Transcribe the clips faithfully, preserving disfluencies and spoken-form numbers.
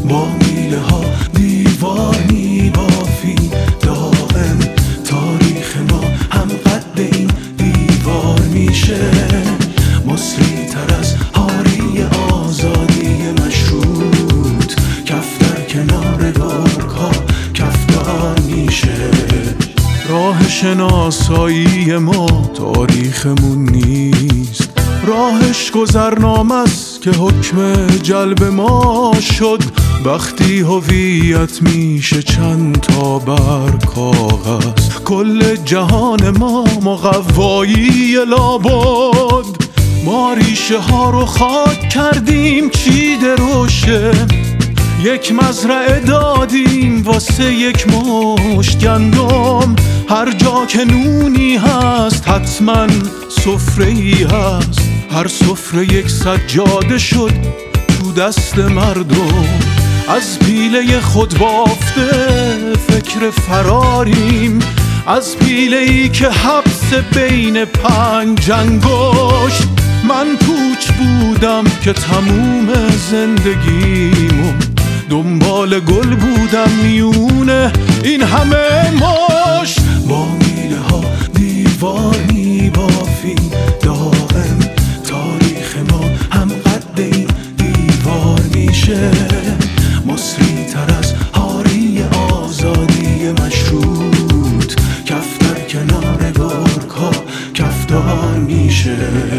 با میله ها دیوار میبافی دائم، تاریخ ما هم قد این دیوار میشه، مصری تر از هاری آزادی مشروط، کف در کنار گرگ‌ها کفدار میشه. راه شناسایی ما تاریخمون نیست، راهش گذرنامه است که حکم جلب ما شد، وقتی هویت میشه چند تا بر کاغذ، کل جهان ما مقوایی لابد. ما ریشه ها رو خاک کردیم چیده روشه، یک مزرعه دادیم واسه یک مشت گندم، هر جا که نونی هست حتما سفره‌ای هست، هر سفره یک سجاده شد تو دست مردم. از پیله خود بافته فکر فراریم، از پیله‌ای که حبس بین پنج انگشت. من پوچ بودم که تموم زندگیمو دنبال گل بودم میونه این همه مش. با میله ها دیوار میبافی دائم، تاریخ ما هم قد این دیوار میشه، مصری تر از هاری آزادی مشروط، کف در کنار گرگ‌ها کفدار میشه.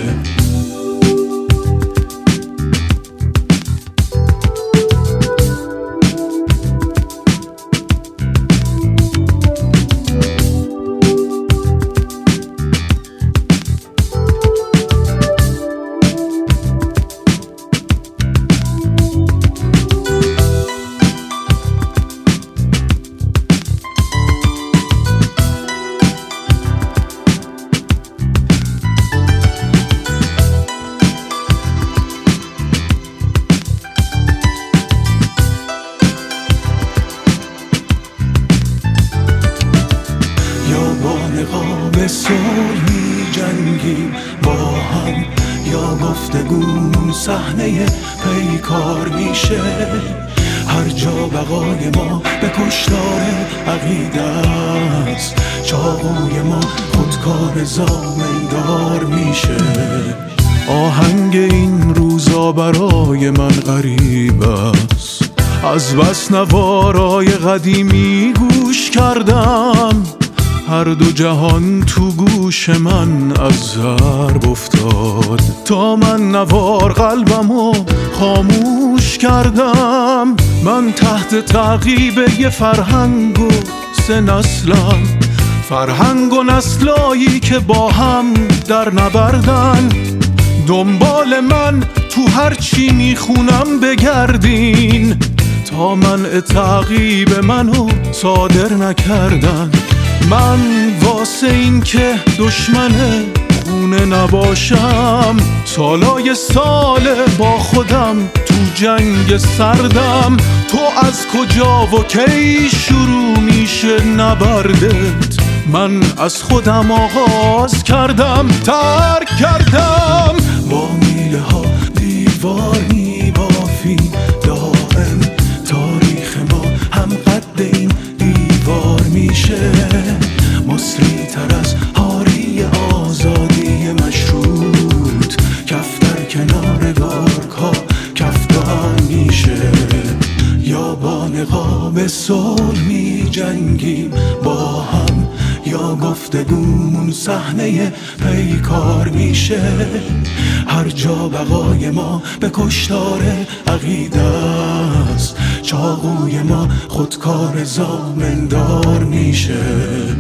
به صلح می جنگیم با هم، یا گفتگومون صحنه پیکار میشه، هر جا بقای ما به کشتار عقیده است، چاقوی ما خودکار زامندار میشه. آهنگ این روزا برای من غریب است، از بس نوارای قدیمی گوش کردم، هر دو جهان تو گوش من از ضرب افتاد، تا من نوار قلبمو خاموش کردم. من تحت تعقیب یه فرهنگ و سه نسلم، فرهنگ و نسلایی که با هم در نبردن، دنبال من تو هر چی میخونم بگردین، تا منع تعقیب منو صادر نکردن. من واسه این که دشمن خونه نباشم، سالای سال با خودم تو جنگ سردم، تو از کجا و کی شروع میشه نبردت، من از خودم آغاز کردم ترک کردم. با میله ها دیوار میبافی دائم، تاریخ ما هم قد این دیوار میشه، مصری تر از هاری آزادی مشروط، کف در کنار گرگ‌ها کفدار میشه. یا با نقاب صلح می جنگیم با هم، یا گفتگومون صحنه پیکار میشه، هر جا بقای ما به کشتار عقیده است، چاقوی ما خودکار زامندار میشه.